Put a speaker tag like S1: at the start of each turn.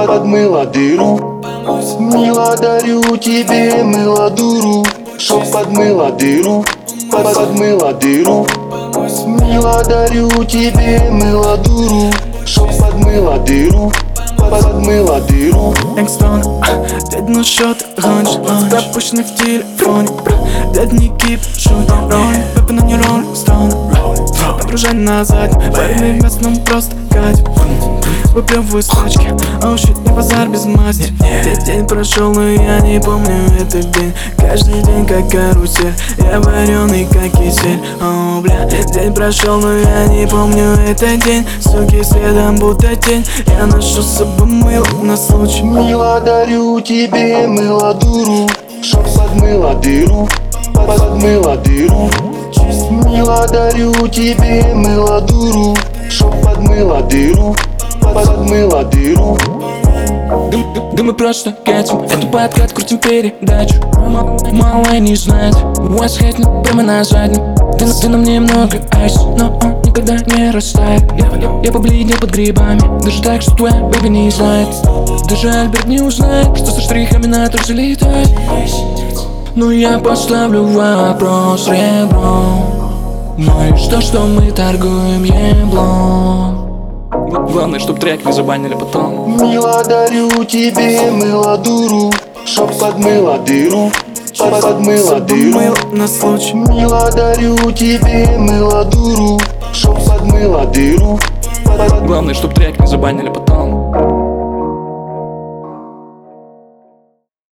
S1: подмыла дыру. Мила, дарю тебе мыло дуру, чтоб подмыла дыру, подмыла дыру. Мила, дарю тебе мыло дуру, чтоб подмыла дыру, подмыла дыру.
S2: Энгстон, дядь, ну счет раньше пропущенный в телефоне. Дядь, не кип, шут, роль, пеппи, но не роллинг стоун. Погружай назад, парень вместо нам просто кать. Выплевываю с точки, оу щит, не базар без масти. День прошел, но я не помню этот день. Каждый день как карусель, я вареный как кисель. Оу, бля, день прошел, но я не помню этот день. Суки следом будто тень, я ношу с собой мыло на случай.
S1: Мила, дарю тебе мыло дуру, чтоб подмыла дыру, подмыла дыру. Мила, дарю тебе мыло дуру, чтоб подмыла дыру, подмыла дыру.
S2: Да мы просто катим эту подкат, крутим передачу. Малая не знает, what's happening прямо на заднем. Ты на мне много айс, но он никогда не растает. Я побледнел под грибами, даже так, что твоя бэби не знает. Даже Альберт не узнает, что со штрихами на торт залетает. Но я поставлю вопрос ребром. Ну и что мы торгуем еблом? Главное, чтоб трек не забанили потом.
S1: Мила, дарю тебе мыло дуру, чтоб подмыла дыру, подмыла дыру.
S2: Мыло на случай.
S1: Мила, дарю тебе мыло дуру, чтоб подмыла дыру.
S2: Главное, чтоб трек не забанили потом.